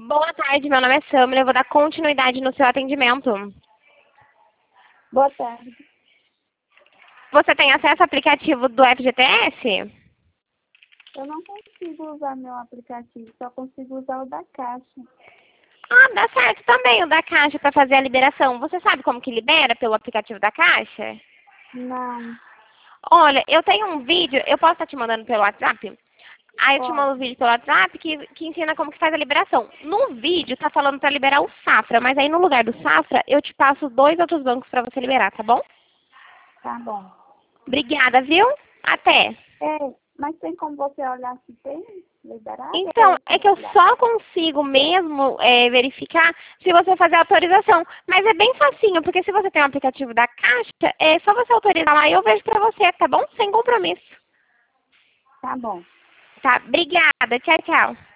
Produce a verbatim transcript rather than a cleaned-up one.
Boa tarde, meu nome é Samira, eu vou dar continuidade no seu atendimento. Boa tarde. Você tem acesso ao aplicativo do F G T S? Eu não consigo usar meu aplicativo, só consigo usar o da Caixa. Ah, dá certo também o da Caixa para fazer a liberação. Você sabe como que libera pelo aplicativo da Caixa? Não, Olha, eu tenho um vídeo, eu posso estar te mandando pelo WhatsApp? Aí eu te mando pode. um vídeo pelo WhatsApp que, que ensina como que faz a liberação. No vídeo tá falando para liberar o Safra, mas aí no lugar do Safra eu te passo dois outros bancos para você liberar, tá bom? Tá bom. Obrigada, viu? Até! É, mas tem como você olhar se tem liberado? Ou Então, eu é tenho que que eu olhar? só consigo mesmo é, verificar se você fazer a autorização. Mas é bem facinho, porque se você tem um aplicativo da Caixa, é só você autorizar lá e eu vejo pra você, tá bom? Sem compromisso. Tá bom. Tá? Obrigada. Tchau, tchau.